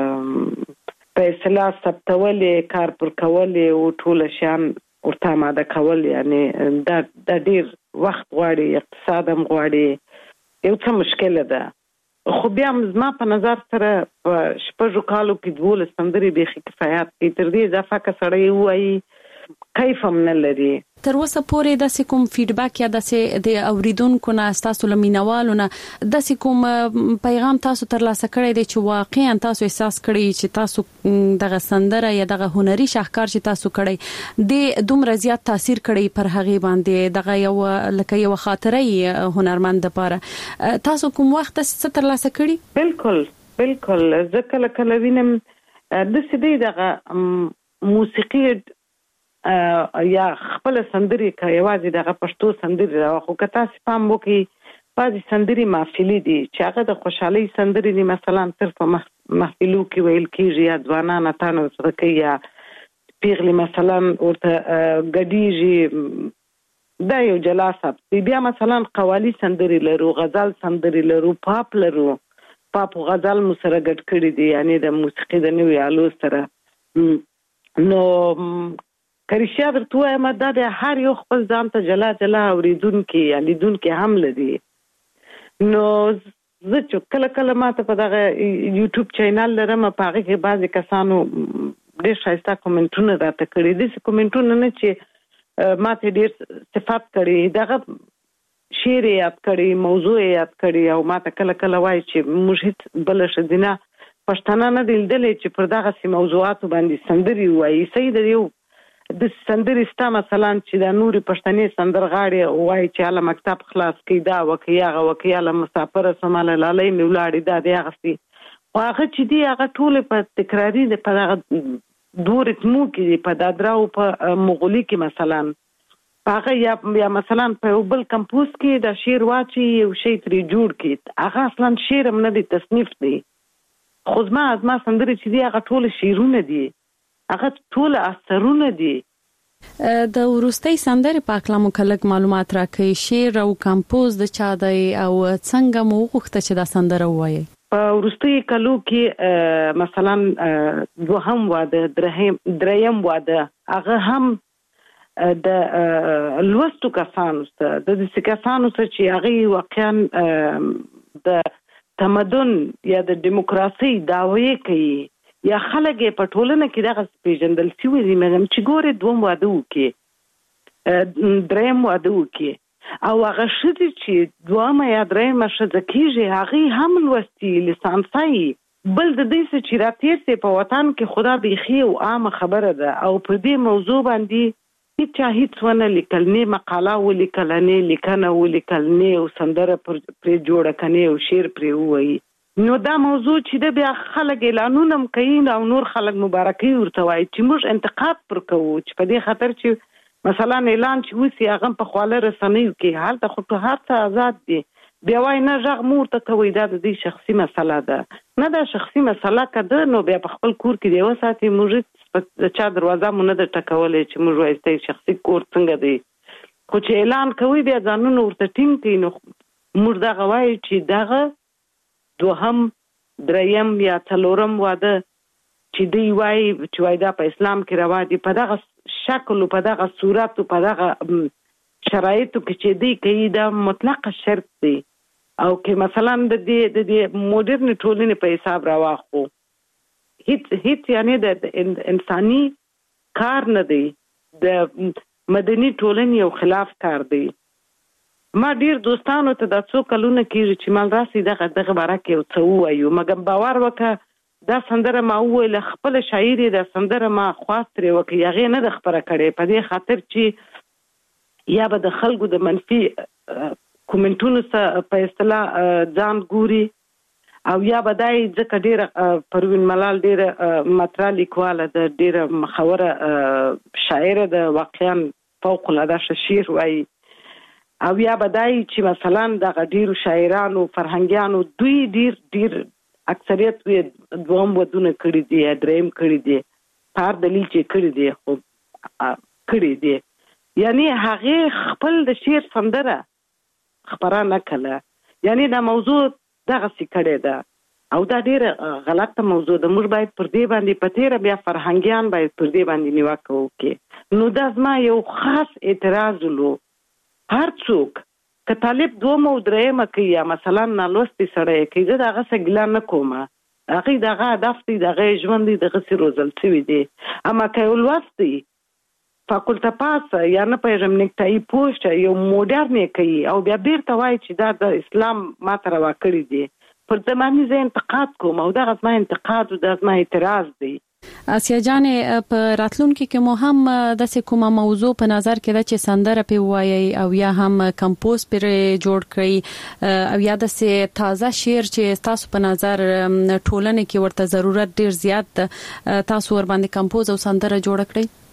په اصطلاح ثبتولې کار پر کولې او ټول شان ورته ماده کول یعنی دا ډېر وخت غواړي، اقتصاد هم غواړي، یو څه مشکل ده. خو بیا زما په نظر سره په 6 کالو کې 12 سندرې بیخي کفایت کوي. تر دې اضافه که سړی وایي کیف هم نه لري. تر اوسه پورې د کوم فیډبیک یا د اوریدونکو نه تاسو لمینوالو نه د کوم پیغام تاسو ترلاسه کړی دی چې واقعا تاسو احساس کړی چې تاسو دغه سندره یا دغه هنري شاهکار چې تاسو کړی د دومره زیات تاثیر کړی پر هغه باندې دغه یو لکه یو خاطره هنرمند لپاره تاسو کوم وخت څه ترلاسه کړی؟ بالکل ځکه کله وینم د سدي دغه موسیقي یا خپل سندري کا یوازې دغه پښتو سندري راو خو کته سپام وکي بعضی سندري محفلي دي چې هغه د خوشحالي سندري دي، مثلا صرف محفلو کې ویل کیږي یا ځوانان تانو سره کوي یا پیغلي مثلا ورته ګډيږي دا یو جلاسه. بیا مثلا قوالی سندري لرو، غزل سندري لرو، پاپ لرو، پاپ غزل مو سره ګډ کړی دي یعنی د موسیقي د نوې آلو سره. نو کریشیا درته وایم دا د هر یو خپل ځان ته جلا اوریدونکي یا لیدونکي هم لري. نو زه چې کله ماته په دغه یوټیوب چینل لرم په هغه کې بعضی کسانو ډېر ښایسته کومنټونه راته کړي دي، کومنټونه نه چې ماته ډېر صفات کړي، دغه شعر یاد کړي، موضوع یاد کړي او ماته کله وایي چې موږ هیڅ بل شدینه پښتانه نه دلدلې چې پر دغه موضوعاتو باندې سندري وایي. سید یو د سندري ستا مثلا چې د نوري پښتني سندرغاړي وایي چې اله مکتب خلاص کړي دا وکیاله مسافر سماله لالي میولاړي دا دی هغه هغه چې دی هغه ټول په تکراری د په دغه دور اتمو کې په دادراو په مغولي کې مثلا هغه یا مثلا په بل کمپوز کې د شعر واچي یو شی ترې جوړ کړي، هغه اصلا شعر هم نه دی، تصنیف دی. خو زما سندري چې دی هغه ټول شعرونه دي، هغه ټول اثرونه دي. د ورستۍ سندرې په اړه مو کلک معلومات راکړئ، شعر او کمپوز د چا دی او څنګه مو غوښته چې دا سندره وایي؟ په ورستۍ کلو کې مثلا دوهم واده دریم واده هغه هم د لوستو کسانو سره د دې کسانو سره چې هغه واقعا د تمدن یا د دیموکراسي دعوی کوي یا خلک په ټولنه کې دغه پیژندل شوی دي. مګم چې ګوره دوم واده وکي دریم واده وکي او هغه شته چې دوامه یا درېمه شته کیږي هغه هم لوستي لیسانسي بل د دې چې راتیر سي په وطن کې خدا بيخي او عام خبره ده او په دې موضوع باندې هیڅ ونه لیکل نه مقاله ولیکل نه لیکنه ولیکل نه او سندره پر جوړه کنه او شعر پر وایي. نو دا موضوع چې د بیا خلک اعلانونه کوي او نور خلک مبارکي ورته وایي چې موږ انتقاد پر کوو چې په دې خاطر چې مثلا اعلان چې وسی هغه په خواله رسنیو کې حالت خو هر څه آزاد دي بیا وای نه ژغ مور ته کوي دا د شخصي مسله ده نه دا شخصي مسله کده نو بیا په خپل کور کې دی وساتي موږ د چا دروازه مونږ د ټکولې چې موږ وایي شخصي کور څنګه دی خو چې اعلان کوي بیا ځانونه ورته ټینګ کوي نو موږ دا غواړي چې دغه دوهم دریم یا څلورم واده چې دی وای چې وای دا په اسلام کې روا دي په دغه شکل او په دغه صورت او په دغه شرایطو کې چې دی کوي دا مطلق شرط دی او کې مثلا د دې موډرن ټولنې په حساب راواخو هیڅ یعنی د انساني کار نه دی د مدني ټولنې او خلاف کار دی ما ډیر دوستانو ته د څو کلونه کېږي چې مال راسي دغه باره کې یو څه ووایو مګر باور وکړه دا سندره ما وویل خپل شاعر د سندره ما خواست لري وکړي هغه نه د خبره کړي په دې خاطر چې یا به د خلکو د منفي کومنټونو سره په اصطلاح ځان ګوري او یا به دای ځکه ډیره پروین ملال ډیره مطرح لیکواله د ډیره مخوره شاعر د واقعا فوق العاده شعر وایي او یا بدای چې مثلا د ډیرو شاعرانو فرهنګیانو دوی ډیر اکثریت وي دوم ودونه کړی دي دریم کړی دي هر دلیل چې کړی دي خو کړی دي یعنی هغه خپل د شعر سندره خبره کړه یعنی دا موضوع دغه څه کړی ده او دا ډیر غلطه موضوع ده موږ باید پر دې باندې پتیره بیا فرهنګیان باید پر دې باندې نیوکه وکړي نو دا زما یو خاص اعتراض لو هر څوک که طالب دوم او درېمه کوي یا مثلا نالوستي سړی کوي زه دغه څه ګیله نه کوم هغې دغه هدف دی دغه ژوند دی دغسې روزل شوي دی اما که یو لوستی فاکولته پاسه یا نه پوهېږم نیکټایي پوسټ یو موډرن یې کوي او بیا بیرته وایي چې دا د اسلام ماته روا کړي دي پر زماني زه انتقاد کوم او دغه زما انتقاد او دا زما اعتراض دی آسیا جانې په راتلونکي کې مو هم داسې کومه موضوع په نظر کې ده چې سندره پې ووایي او یا هم کمپوز پرې جوړ کړئ او یا داسې تازه شعر چې تاسو په نظر ټولنې کې ورته ضرورت ډیر زیات ده تاسو ور باندې کمپوز او سندره جوړ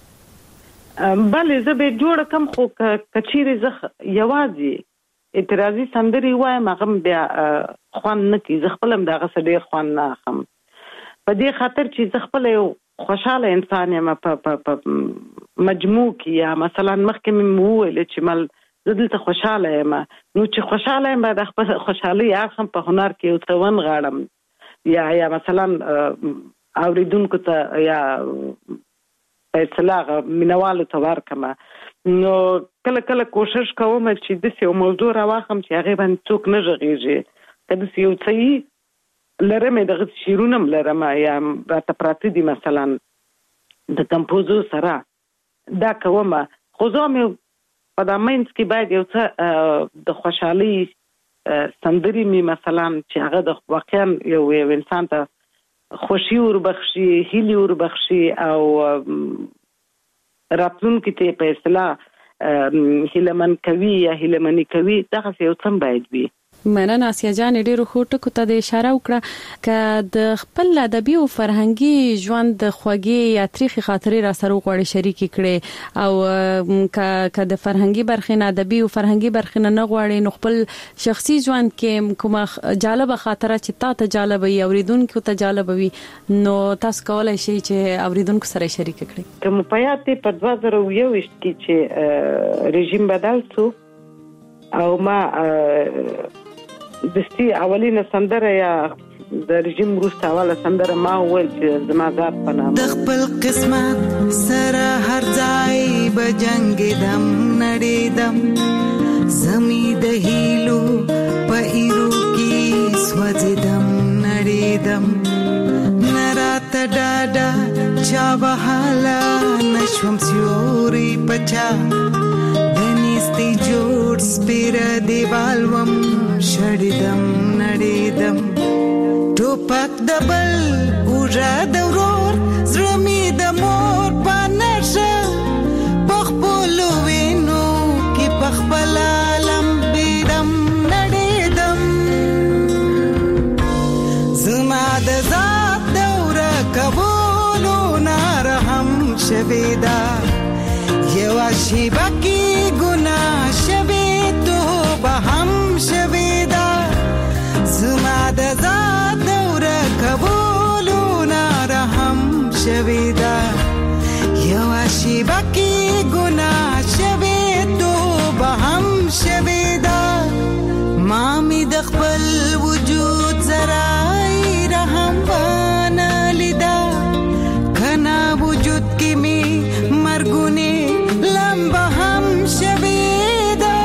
کړئ بله زه به جوړ کم خو کچېرې زه یوازې اعتراضي سندرې وایم هغه بیا خوند نه کوي زه خپل هم د هغه څه ډېر خوند نه اخلم په دې خاطر چې زه خپل یو خوشاله انسان یم په مجموع کې یا مثلا مخکې مې وویل چې مل زه دلته خوشاله یم نو چې خوشاله یم باید خپل خوشحالي اخلم په هنر کې یو څه ونغاړم یا مثلا اوریدونکو ته یا په اصطلاح مینوالو ته ورکړم نو کله کله کوشش کوم چې داسې یو موضوع راواخلم چې هغې باندې څوک نه غږېږي که داسې یو څه لرم دغه شیرونه لرم یا راته پراته دي مثلا د کمپوزو سره دا کومه خو زه مې په دا منځ کې باید یو څه د خوشحالي سندرې مې مثلا چې هغه د واقعا یو انسان ته خوشي وربخشي هیلې وربخشي او راتلونکي ته په اصطلاح هیلهمن کوي یا هیلهمني کوي دغه یو څه باید وي مننه آسیا جان ډیرو خوټکو ته د اشاره وکړه ک د خپل ادبي او فرهنګي ژوند د خوږی یا تاریخي خاطرې را سره غوړي شریک کړي او ک د فرهنګي برخې نه ادبي او فرهنګي برخې نه غوړي نو خپل شخصي ژوند کې کومه جالبه خاطره چې تاسو جالب وي اوریدونکو ته جالب وي نو تاسو کولای شئ چې اوریدونکو سره شریک کړئ کوم پیاته په 2021 کې چې رژیم بدل شو او ما دستي اولینه سندره یا د رژیم وروسته اوله سندره ما وویل چې زما ذات په نامه د خپل قسمت سره هر ځای به جنګېدم نړېدم زمي د هیلو په ایرو کې سوځېدم نړېدم نه راته ډاډه چا وهاله نشوم سیوري پچا دنیستی جوړ سپیره دیوال وم شړېدم نړېدم ټوپک د بل اوږه د ورور زړه مې د مور په نشه په خپلو وینو کې په خپله لمبېدم نړېدم د ذات دوره کولو نارهم شویدا یو شیبه کی گناه شوی توبه هم شویدا زما د ذات دوره کولو نارهم شویدا یو شیبه کی گناه شوی توبه هم شویدا ما می د خپل وجود زرای رحم بانا لیدا کنا وجود کی می مرګونی لمبه هم شویدا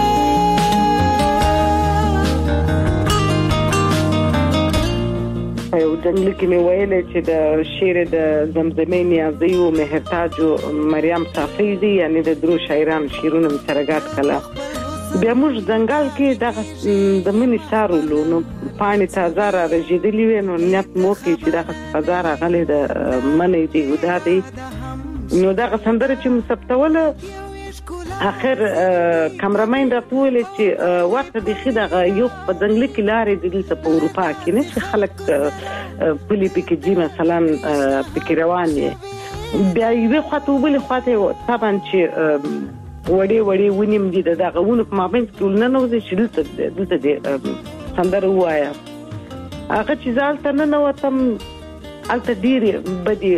یو جنگل کې مې ویلې چې د شعر د زمزمې نیازي او مهرتاج او مریم صافی دي یعنی د درو شاعران شعرونه سرګات کړه بیا موږ ځنګل کې د منی سارولو نو پانی تازه را رژیدلی وي نو نیت مو کې چې د هزار غلې د منی دی ودا دی نو دا سندره چې مسبتوله اخر کامرامین راټول چې وخت د خیدغه یو په دنګل کې لارې د په اروپا کې نه خلک پلی پکې دي مثلا پکې روان دي بیا یو خاطر بل خاطر طبعا چې وړي ونیم دي دغه ونه په مابین کې ولنه نو چې دلته دي سندره وایا هغه چې ځالته نه وتم الته ډیره بدی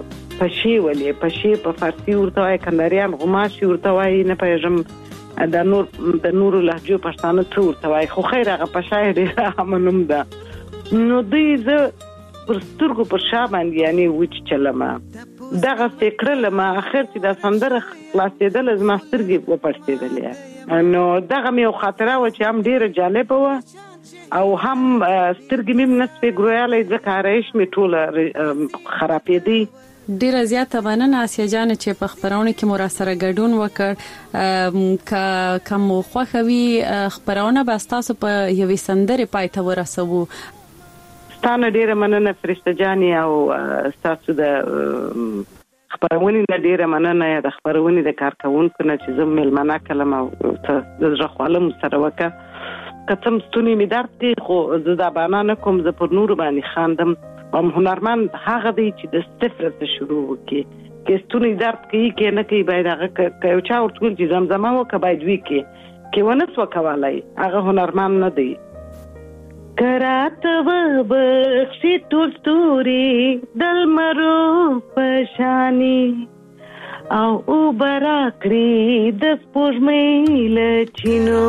پشي په فارسی ورته وای کنداریان غماشي ورته وای نه پېژم د نور لهجو پښتانه څو ورته وای خو خیر هغه پشای دی همنوم ده نو دوی زه پر سترګو پر شابان یعنی وچ چلمه دغه فکر لما اخر چې د سندره خلاصېدل از ماسترګي و پړسېدل نو دغه مې خاطره و چې هم ډیره جالب و او هم سترګې مې نسبه ګرویاله ځکه رئیس مې ټوله خرابې دي ډیره زیاته مننه اسیا جان چې په خبرونه کې مور سره ګډون وکړ کوم خوخوي خبرونه به تاسو په یوې سندره پاتې ورسوو ستانه ډیره مننه فرشته جاني او تاسو د خبرونه ډیره مننه د خبرونه د کارکونکو نه چې زم ملمنه کلمه د ځخوالم سره وکړه کتم ستونی می درد دی خو زدا بانانه کوم ز پر نور باندې خاندم ام هنرمند هغه دی چې د صفر څخه شروع وکي کې ستونی درد کوي کې نه کوي باید هغه یو چا ورتول چې زمزمه وکړه باید وی کې ونس وکوالای هغه هنرمند نه دی کرات و بخشی ټولتوري دل مرو پشانی او برکړي د سپوږمۍ لچینو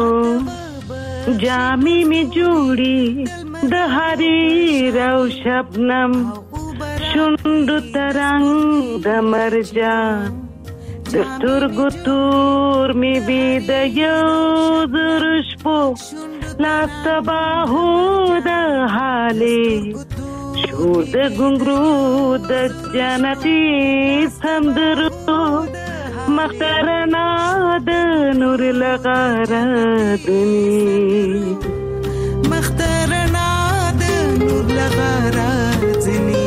جامی می جوړي د حریر او شبنم شوند ترنګ د مرجان د سترګو تور می بي د یو درشپو لا تباهو د حالې شو د ګنګرو د جنتي سندرو مخترنا د نور لغرادنی مخترنا د نور لغرادنی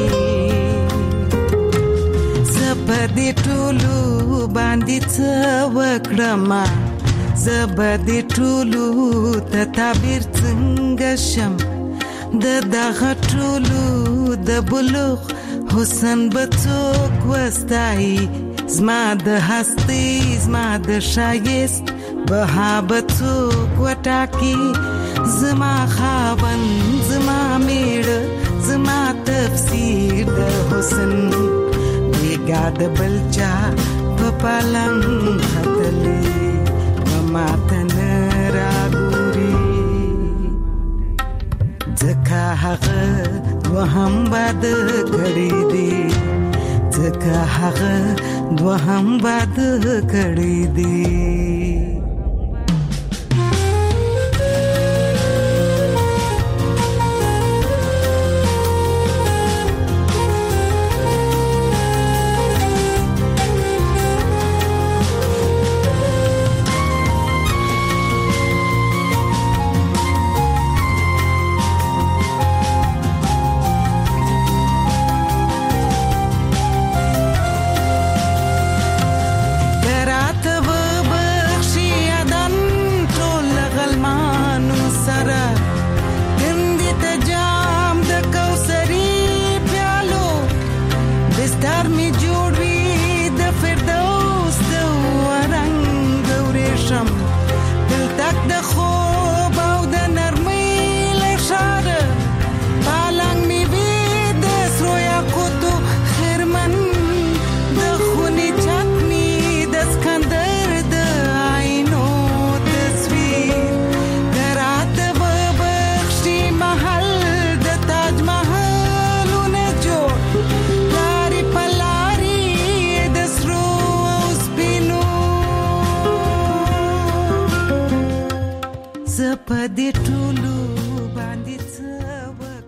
زبدي ټولو باندې څه وکړم زبدي ټولو ته تعبیر څنګه شم د دغه ټولو د بلوغ حسن بڅوک وستای زما د هستی زما د شایست بهابتو کوټاکی زما خاون زما میړه زما تفسیر د حسن بیګا د بلچا په پالنګ خطلې ما تن راګوري ځکه هغه وهم باد کړی دی ځکه هغه دوهم باد کړی دی دې ټول